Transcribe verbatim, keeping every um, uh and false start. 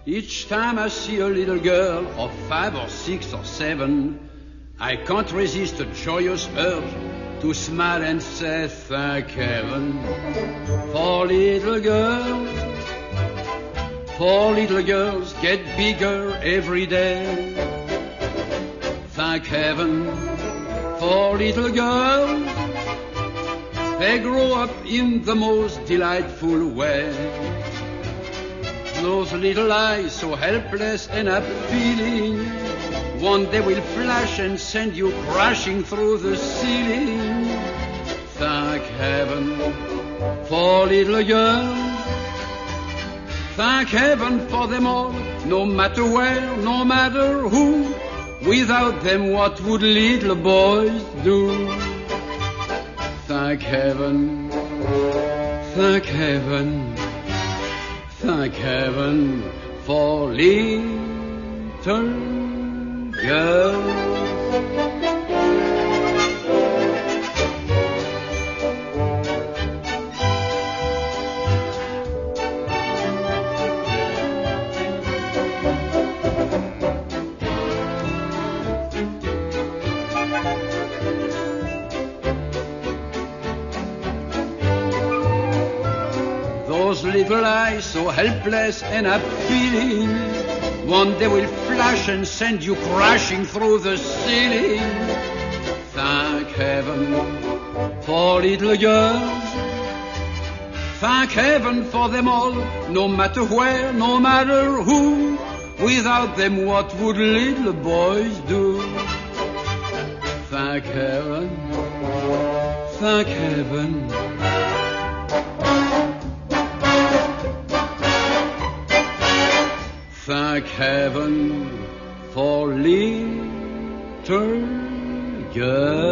Each time I see a little girl of five or six or seven, I can't resist a joyous urge to smile and say thank heaven for little girls. For little girls get bigger every day. Thank heaven for little girls. They grow up in the most delightful way. Those little eyes so helpless and appealing, one day will flash and send you crashing through the ceiling. Thank heaven for little girls. Thank heaven for them all, no matter where, no matter who. Without them, what would little boys do? Thank heaven, thank heaven, thank heaven for little girls. Those little eyes so helpless and appealing, one day will flash and send you crashing through the ceiling. Thank heaven for little girls. Thank heaven for them all, no matter where, no matter who. Without them, what would little boys do? Thank heaven, thank heaven. Thank heaven for little girls.